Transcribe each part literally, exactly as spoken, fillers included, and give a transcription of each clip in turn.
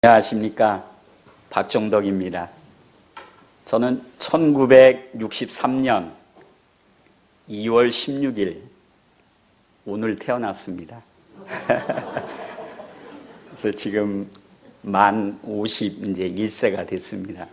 안녕하십니까. 박종덕입니다. 저는 천구백육십삼 년 이월 십육일 오늘 태어났습니다. 그래서 지금 만 오십일 세가 됐습니다.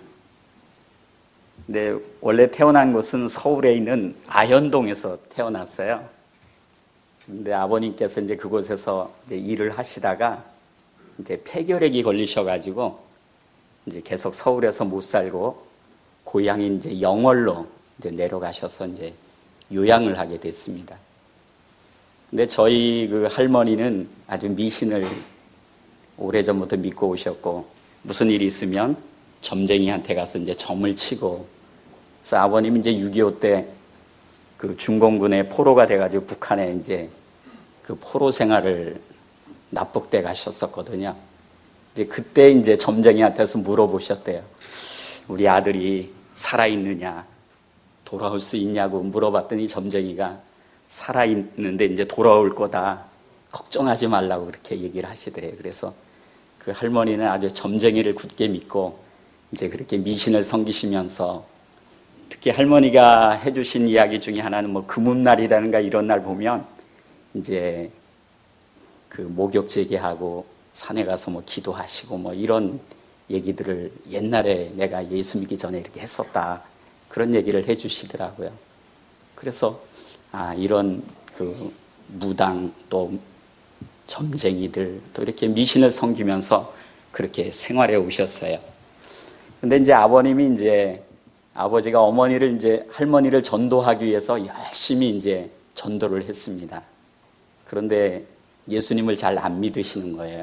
근데 원래 태어난 곳은 서울에 있는 아현동에서 태어났어요. 근데 아버님께서 이제 그곳에서 이제 일을 하시다가 이제 폐결핵이 걸리셔가지고 이제 계속 서울에서 못 살고 고향인 이제 영월로 이제 내려가셔서 이제 요양을 하게 됐습니다. 근데 저희 그 할머니는 아주 미신을 오래전부터 믿고 오셨고, 무슨 일이 있으면 점쟁이한테 가서 이제 점을 치고, 그래서 아버님이 이제 육이오 때 그 중공군의 포로가 돼가지고 북한에 이제 그 포로 생활을 납북대 가셨었거든요. 이제 그때 이제 점쟁이한테서 물어보셨대요. 우리 아들이 살아있느냐, 돌아올 수 있냐고 물어봤더니 점쟁이가 살아있는데 이제 돌아올 거다, 걱정하지 말라고 그렇게 얘기를 하시더래요. 그래서 그 할머니는 아주 점쟁이를 굳게 믿고 이제 그렇게 미신을 섬기시면서, 특히 할머니가 해주신 이야기 중에 하나는 뭐 금운날이라든가 이런 날 보면 이제 그 목욕 재개하고 산에 가서 뭐 기도하시고 뭐 이런 얘기들을 옛날에 내가 예수 믿기 전에 이렇게 했었다, 그런 얘기를 해주시더라고요. 그래서 아, 이런 그 무당 또 점쟁이들 또 이렇게 미신을 섬기면서 그렇게 생활해 오셨어요. 근데 이제 아버님이 이제 아버지가 어머니를 이제 할머니를 전도하기 위해서 열심히 이제 전도를 했습니다. 그런데 예수님을 잘 안 믿으시는 거예요.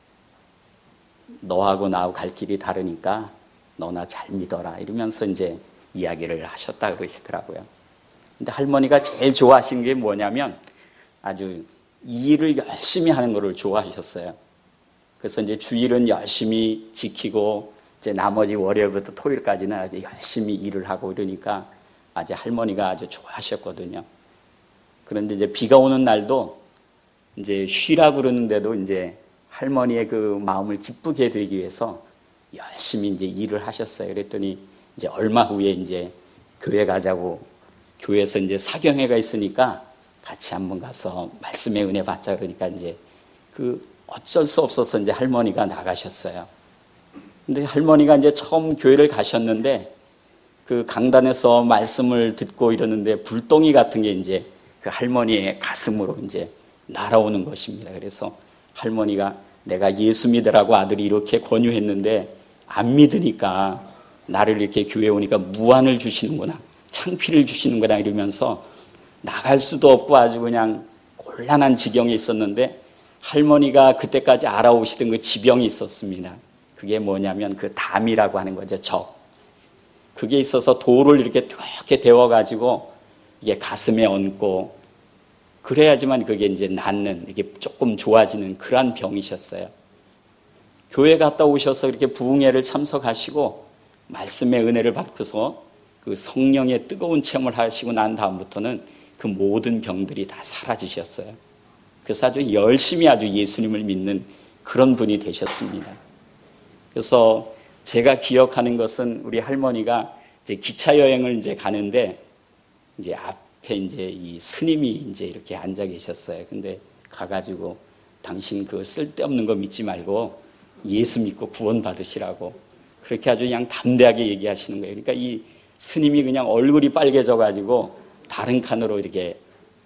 너하고 나하고 갈 길이 다르니까 너나 잘 믿어라, 이러면서 이제 이야기를 하셨다고 그러시더라고요. 근데 할머니가 제일 좋아하신 게 뭐냐면 아주 일을 열심히 하는 거를 좋아하셨어요. 그래서 이제 주일은 열심히 지키고 이제 나머지 월요일부터 토요일까지는 아주 열심히 일을 하고 이러니까 아주 할머니가 아주 좋아하셨거든요. 그런데 이제 비가 오는 날도 이제 쉬라고 그러는데도 이제 할머니의 그 마음을 기쁘게 해드리기 위해서 열심히 이제 일을 하셨어요. 그랬더니 이제 얼마 후에 이제 교회 가자고, 교회에서 이제 사경회가 있으니까 같이 한번 가서 말씀의 은혜 받자 그러니까 이제 그 어쩔 수 없어서 이제 할머니가 나가셨어요. 근데 할머니가 이제 처음 교회를 가셨는데 그 강단에서 말씀을 듣고 이러는데 불덩이 같은 게 이제 그 할머니의 가슴으로 이제 날아오는 것입니다. 그래서 할머니가 내가 예수 믿으라고 아들이 이렇게 권유했는데 안 믿으니까 나를 이렇게 교회에 오니까 무안을 주시는구나, 창피를 주시는구나 이러면서 나갈 수도 없고 아주 그냥 곤란한 지경에 있었는데, 할머니가 그때까지 알아오시던 그 지병이 있었습니다. 그게 뭐냐면 그 담이라고 하는 거죠. 적. 그게 있어서 돌을 이렇게 뜨겁게 데워가지고 이게 가슴에 얹고 그래야지만 그게 이제 낫는, 이게 조금 좋아지는 그러한 병이셨어요. 교회 갔다 오셔서 이렇게 부흥회를 참석하시고 말씀의 은혜를 받고서 그 성령의 뜨거운 체험을 하시고 난 다음부터는 그 모든 병들이 다 사라지셨어요. 그래서 아주 열심히 아주 예수님을 믿는 그런 분이 되셨습니다. 그래서 제가 기억하는 것은 우리 할머니가 이제 기차 여행을 이제 가는데 이제 앞 앞에 이제 이 스님이 이제 이렇게 앉아 계셨어요. 근데 가가지고 당신 그 쓸데없는 거 믿지 말고 예수 믿고 구원 받으시라고 그렇게 아주 그냥 담대하게 얘기하시는 거예요. 그러니까 이 스님이 그냥 얼굴이 빨개져가지고 다른 칸으로 이렇게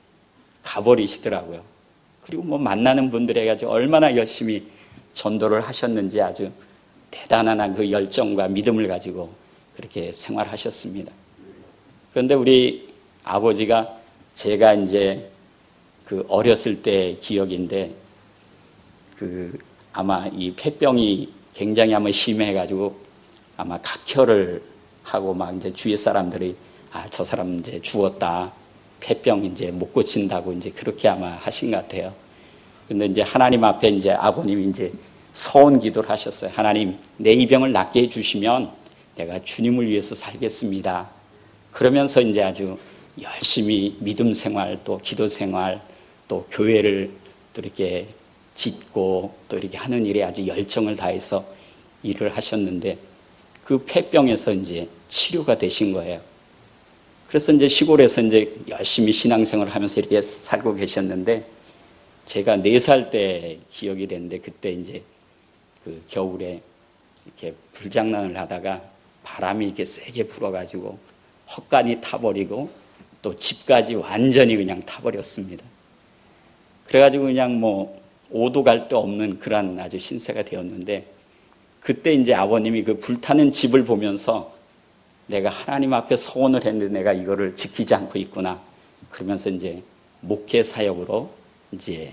가버리시더라고요. 그리고 뭐 만나는 분들에게 아주 얼마나 열심히 전도를 하셨는지 아주 대단한 그 열정과 믿음을 가지고 그렇게 생활하셨습니다. 그런데 우리 아버지가, 제가 이제 그 어렸을 때 기억인데 그 아마 이 폐병이 굉장히 아마 심해가지고 아마 각혈을 하고 막 이제 주위 사람들이 아, 저 사람 이제 죽었다, 폐병 이제 못 고친다고 이제 그렇게 아마 하신 것 같아요. 근데 이제 하나님 앞에 이제 아버님이 이제 서원 기도를 하셨어요. 하나님, 내 이 병을 낫게 해주시면 내가 주님을 위해서 살겠습니다. 그러면서 이제 아주 열심히 믿음 생활, 또 기도 생활, 또 교회를 또 이렇게 짓고 또 이렇게 하는 일에 아주 열정을 다해서 일을 하셨는데 그 폐병에서 이제 치료가 되신 거예요. 그래서 이제 시골에서 이제 열심히 신앙생활을 하면서 이렇게 살고 계셨는데 제가 네 살 때 기억이 되는데 그때 이제 그 겨울에 이렇게 불장난을 하다가 바람이 이렇게 세게 불어가지고 헛간이 타버리고 또 집까지 완전히 그냥 타버렸습니다. 그래가지고 그냥 뭐 오도 갈 데 없는 그런 아주 신세가 되었는데 그때 이제 아버님이 그 불타는 집을 보면서 내가 하나님 앞에 서원을 했는데 내가 이거를 지키지 않고 있구나. 그러면서 이제 목회 사역으로 이제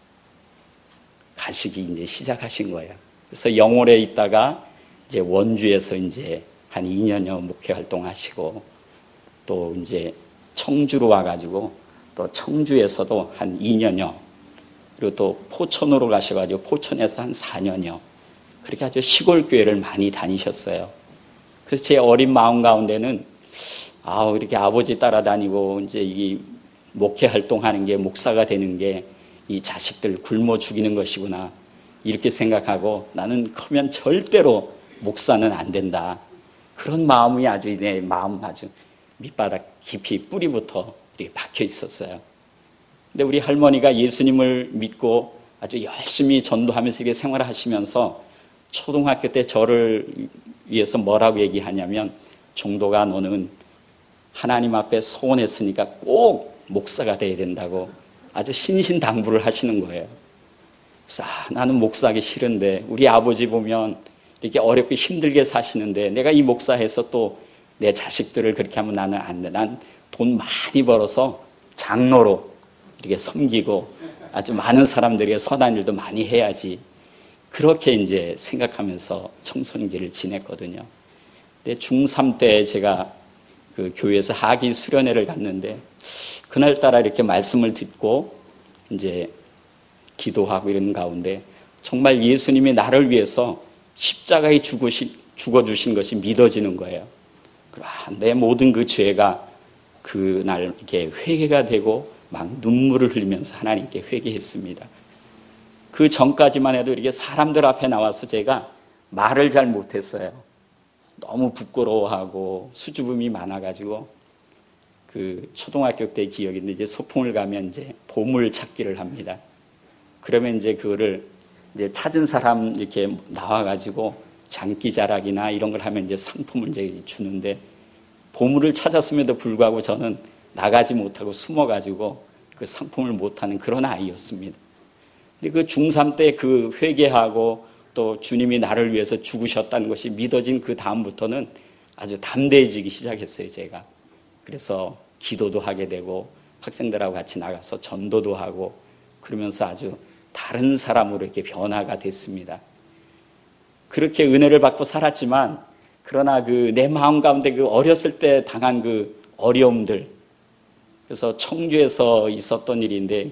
가시기 이제 시작하신 거예요. 그래서 영월에 있다가 이제 원주에서 이제 한 이 년여 목회 활동하시고 또 이제 청주로 와가지고 또 청주에서도 한 이 년여 그리고 또 포천으로 가셔가지고 포천에서 한 사 년여 그렇게 아주 시골 교회를 많이 다니셨어요. 그래서 제 어린 마음 가운데는 아 이렇게 아버지 따라다니고 이제 이 목회 활동하는 게 목사가 되는 게 이 자식들 굶어 죽이는 것이구나 이렇게 생각하고 나는 크면 절대로 목사는 안 된다. 그런 마음이 아주 내 마음 아주 밑바닥 깊이 뿌리부터 이렇게 박혀 있었어요. 근데 우리 할머니가 예수님을 믿고 아주 열심히 전도하면서 이렇게 생활하시면서 초등학교 때 저를 위해서 뭐라고 얘기하냐면 종도가 너는 하나님 앞에 소원했으니까 꼭 목사가 돼야 된다고 아주 신신당부를 하시는 거예요. 그래서 아, 나는 목사하기 싫은데 우리 아버지 보면 이렇게 어렵게 힘들게 사시는데 내가 이 목사해서 또 내 자식들을 그렇게 하면 나는 안 돼. 난 돈 많이 벌어서 장로로 이렇게 섬기고 아주 많은 사람들에게 선한 일도 많이 해야지. 그렇게 이제 생각하면서 청소년기를 지냈거든요. 근데 중삼 때 제가 그 교회에서 하기 수련회를 갔는데 그날따라 이렇게 말씀을 듣고 이제 기도하고 이런 가운데 정말 예수님이 나를 위해서 십자가에 죽으시, 죽어주신 것이 믿어지는 거예요. 내 모든 그 죄가 그날 이렇게 회개가 되고 막 눈물을 흘리면서 하나님께 회개했습니다. 그 전까지만 해도 이렇게 사람들 앞에 나와서 제가 말을 잘 못했어요. 너무 부끄러워하고 수줍음이 많아가지고 그 초등학교 때 기억인데 이제 소풍을 가면 이제 보물 찾기를 합니다. 그러면 이제 그거를 이제 찾은 사람 이렇게 나와가지고 장기자랑이나 이런 걸 하면 이제 상품을 이제 주는데 보물을 찾았음에도 불구하고 저는 나가지 못하고 숨어가지고 그 상품을 못하는 그런 아이였습니다. 근데 그 중삼 때 그 회개하고 또 주님이 나를 위해서 죽으셨다는 것이 믿어진 그 다음부터는 아주 담대해지기 시작했어요, 제가. 그래서 기도도 하게 되고 학생들하고 같이 나가서 전도도 하고 그러면서 아주 다른 사람으로 이렇게 변화가 됐습니다. 그렇게 은혜를 받고 살았지만 그러나 그 내 마음 가운데 그 어렸을 때 당한 그 어려움들 그래서 청주에서 있었던 일인데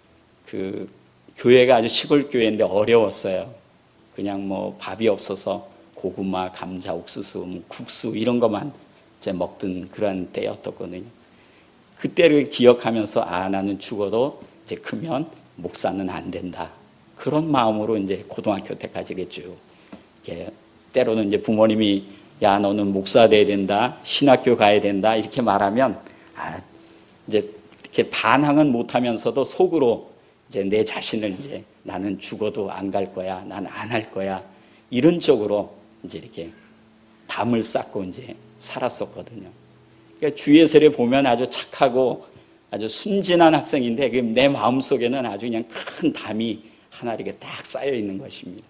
그 교회가 아주 시골 교회인데 어려웠어요. 그냥 뭐 밥이 없어서 고구마, 감자, 옥수수, 뭐 국수 이런 것만 이제 먹던 그런 때였었거든요. 그때를 기억하면서 아 나는 죽어도 이제 크면 목사는 안 된다. 그런 마음으로 이제 고등학교 때까지 쭉 이렇게 때로는 이제 부모님이 야 너는 목사 돼야 된다, 신학교 가야 된다 이렇게 말하면 아 이제 이렇게 반항은 못하면서도 속으로 이제 내 자신을 이제 나는 죽어도 안 갈 거야, 난 안 할 거야 이런 쪽으로 이제 이렇게 담을 쌓고 이제 살았었거든요. 그러니까 주의 세례 보면 아주 착하고 아주 순진한 학생인데 내 마음 속에는 아주 그냥 큰 담이 하나 이렇게 딱 쌓여 있는 것입니다.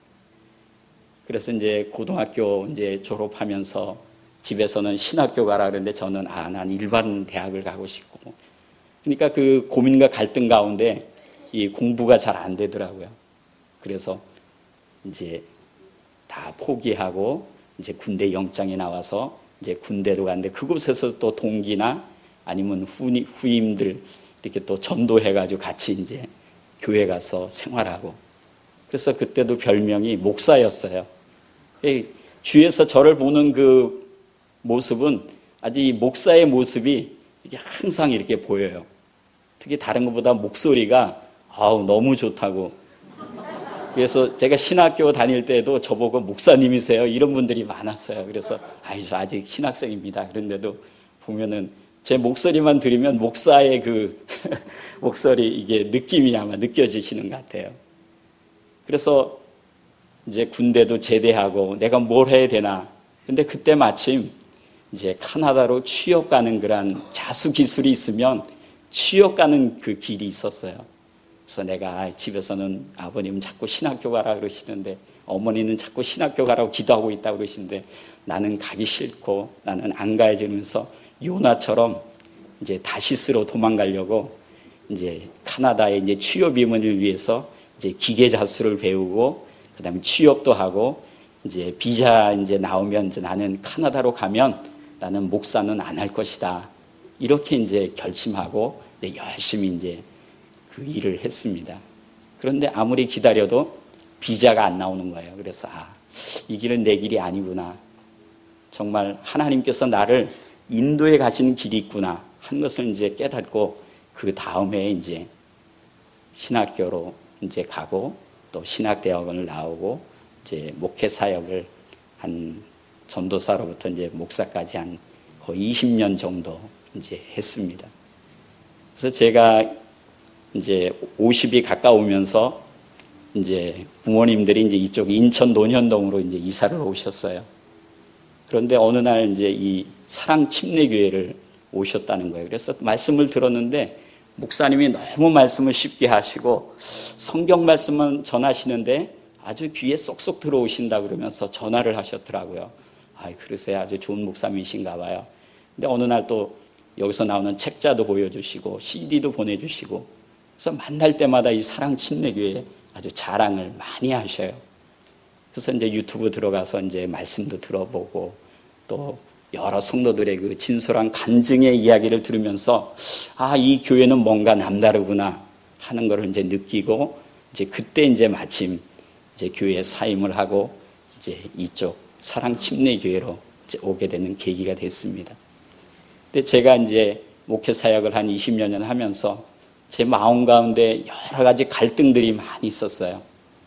그래서 이제 고등학교 이제 졸업하면서 집에서는 신학교 가라 그러는데 저는 아, 난 일반 대학을 가고 싶고. 그러니까 그 고민과 갈등 가운데 이 공부가 잘 안 되더라고요. 그래서 이제 다 포기하고 이제 군대 영장이 나와서 이제 군대로 갔는데 그곳에서 또 동기나 아니면 후임, 후임들 이렇게 또 전도해가지고 같이 이제 교회 가서 생활하고. 그래서 그때도 별명이 목사였어요. 주위에서 저를 보는 그 모습은 아주 이 목사의 모습이 이게 항상 이렇게 보여요. 특히 다른 것보다 목소리가 아우 너무 좋다고 그래서 제가 신학교 다닐 때도 저보고 목사님이세요? 이런 분들이 많았어요. 그래서 아이, 저 아직 신학생입니다. 그런데도 보면은 제 목소리만 들으면 목사의 그 목소리 이게 느낌이 아마 느껴지시는 것 같아요. 그래서 이제 군대도 제대하고 내가 뭘 해야 되나. 근데 그때 마침 이제 카나다로 취업 가는 그런 자수 기술이 있으면 취업 가는 그 길이 있었어요. 그래서 내가 집에서는 아버님은 자꾸 신학교 가라 그러시는데 어머니는 자꾸 신학교 가라고 기도하고 있다고 그러시는데 나는 가기 싫고 나는 안 가야지 이러면서 요나처럼 이제 다시스로 도망가려고 이제 카나다에 이제 취업 임원을 위해서 이제 기계 자수를 배우고 그다음에 취업도 하고 이제 비자 이제 나오면 이제 나는 카나다로 가면 나는 목사는 안 할 것이다. 이렇게 이제 결심하고 이제 열심히 이제 그 일을 했습니다. 그런데 아무리 기다려도 비자가 안 나오는 거예요. 그래서 아, 이 길은 내 길이 아니구나. 정말 하나님께서 나를 인도에 가시는 길이 있구나 한 것을 이제 깨닫고 그 다음에 이제 신학교로 이제 가고 또 신학대학원을 나오고 이제 목회 사역을 한 전도사로부터 이제 목사까지 한 거의 이십 년 정도 이제 했습니다. 그래서 제가 이제 오십이 가까우면서 이제 부모님들이 이제 이쪽 인천 논현동으로 이제 이사를 오셨어요. 그런데 어느 날 이제 이 사랑 침례교회를 오셨다는 거예요. 그래서 말씀을 들었는데 목사님이 너무 말씀을 쉽게 하시고 성경 말씀만 전하시는데 아주 귀에 쏙쏙 들어오신다 그러면서 전화를 하셨더라고요. 아, 그러세요. 아주 좋은 목사님이신가 봐요. 근데 어느 날 또 여기서 나오는 책자도 보여주시고 씨디도 보내주시고 그래서 만날 때마다 이 사랑 침례교회 아주 자랑을 많이 하셔요. 그래서 이제 유튜브 들어가서 이제 말씀도 들어보고 또 여러 성도들의 그 진솔한 간증의 이야기를 들으면서 아, 이 교회는 뭔가 남다르구나 하는 걸 이제 느끼고 이제 그때 이제 마침 이제 교회에 사임을 하고 이제 이쪽 사랑 침례교회로 이제 오게 되는 계기가 됐습니다. 근데 제가 이제 목회 사역을 한 이십여 년 하면서 제 마음 가운데 여러 가지 갈등들이 많이 있었어요.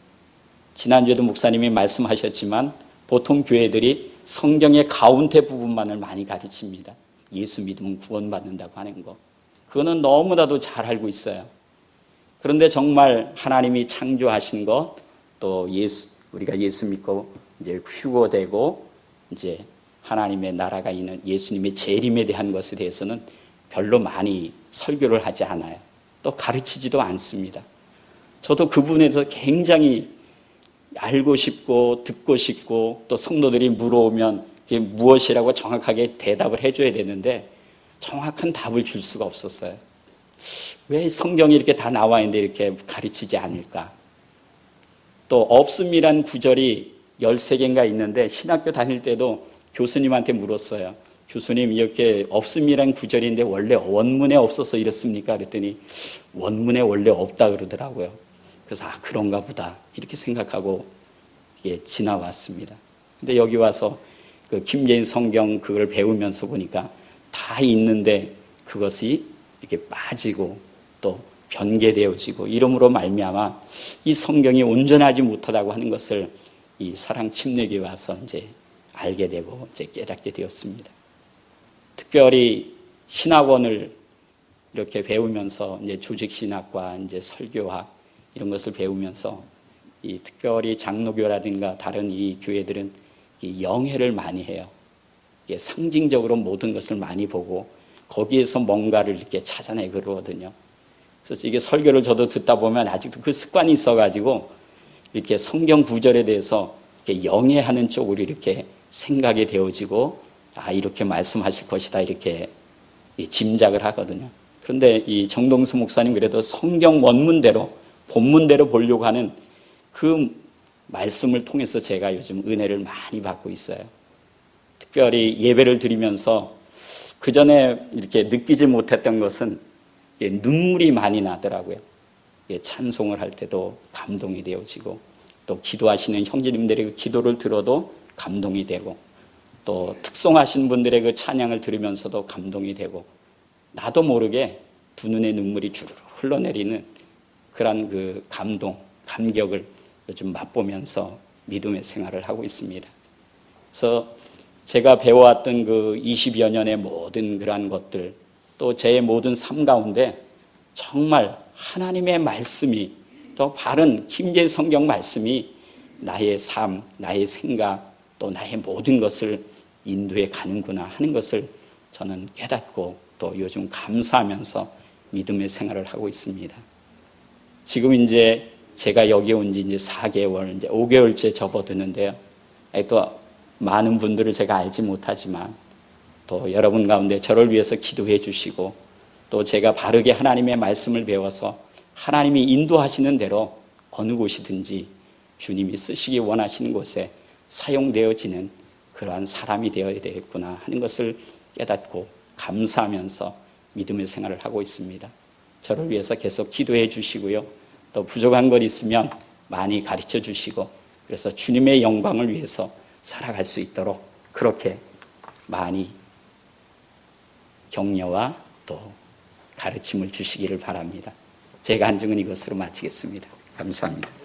지난주에도 목사님이 말씀하셨지만 보통 교회들이 성경의 가운데 부분만을 많이 가르칩니다. 예수 믿으면 구원받는다고 하는 거. 그거는 너무나도 잘 알고 있어요. 그런데 정말 하나님이 창조하신 것, 또 예수, 우리가 예수 믿고 이제 휴거되고 이제 하나님의 나라가 있는 예수님의 재림에 대한 것에 대해서는 별로 많이 설교를 하지 않아요. 또 가르치지도 않습니다. 저도 그 부분에서 굉장히 알고 싶고 듣고 싶고 또 성도들이 물어오면 그게 무엇이라고 정확하게 대답을 해줘야 되는데 정확한 답을 줄 수가 없었어요. 왜 성경이 이렇게 다 나와 있는데 이렇게 가르치지 않을까? 또 없음이란 구절이 열세 개인가 있는데 신학교 다닐 때도 교수님한테 물었어요. 교수님, 이렇게 없음이란 구절인데 원래 원문에 없어서 이렇습니까? 그랬더니 원문에 원래 없다 그러더라고요. 그래서 아, 그런가 보다 이렇게 생각하고 예, 지나왔습니다. 근데 여기 와서 그 김재인 성경 그걸 배우면서 보니까 다 있는데 그것이 이렇게 빠지고 또 변개되어지고 이러므로 말미암아 이 성경이 온전하지 못하다고 하는 것을 이 사랑 침례교에 와서 이제 알게 되고 이제 깨닫게 되었습니다. 특별히 신학원을 이렇게 배우면서 이제 조직신학과 이제 설교학 이런 것을 배우면서 이 특별히 장로교라든가 다른 이 교회들은 이 영회를 많이 해요. 이게 상징적으로 모든 것을 많이 보고 거기에서 뭔가를 이렇게 찾아내 그러거든요. 그래서 이게 설교를 저도 듣다 보면 아직도 그 습관이 있어가지고 이렇게 성경 구절에 대해서 이렇게 영회하는 쪽으로 이렇게 생각이 되어지고 아, 이렇게 말씀하실 것이다 이렇게 짐작을 하거든요. 그런데 이 정동수 목사님 그래도 성경 원문대로 본문대로 보려고 하는 그 말씀을 통해서 제가 요즘 은혜를 많이 받고 있어요. 특별히 예배를 드리면서 그 전에 이렇게 느끼지 못했던 것은 눈물이 많이 나더라고요. 찬송을 할 때도 감동이 되어지고 또 기도하시는 형제님들의 그 기도를 들어도 감동이 되고 또 특송하신 분들의 그 찬양을 들으면서도 감동이 되고 나도 모르게 두 눈에 눈물이 주르르 흘러내리는 그런 그 감동, 감격을 요즘 맛보면서 믿음의 생활을 하고 있습니다. 그래서 제가 배워왔던 그 이십여 년의 모든 그러한 것들, 또 제 모든 삶 가운데 정말 하나님의 말씀이, 또 바른 김제 성경 말씀이 나의 삶, 나의 생각, 또 나의 모든 것을 인도해 가는구나 하는 것을 저는 깨닫고 또 요즘 감사하면서 믿음의 생활을 하고 있습니다. 지금 이제 제가 여기 온 지 이제 사 개월, 이제 오 개월째 접어드는데요. 또 많은 분들을 제가 알지 못하지만 또 여러분 가운데 저를 위해서 기도해 주시고 또 제가 바르게 하나님의 말씀을 배워서 하나님이 인도하시는 대로 어느 곳이든지 주님이 쓰시기 원하시는 곳에 사용되어지는 그러한 사람이 되어야 되겠구나 하는 것을 깨닫고 감사하면서 믿음의 생활을 하고 있습니다. 저를 위해서 계속 기도해 주시고요. 또 부족한 것 있으면 많이 가르쳐 주시고 그래서 주님의 영광을 위해서 살아갈 수 있도록 그렇게 많이 격려와 또 가르침을 주시기를 바랍니다. 제 간증은 이것으로 마치겠습니다. 감사합니다.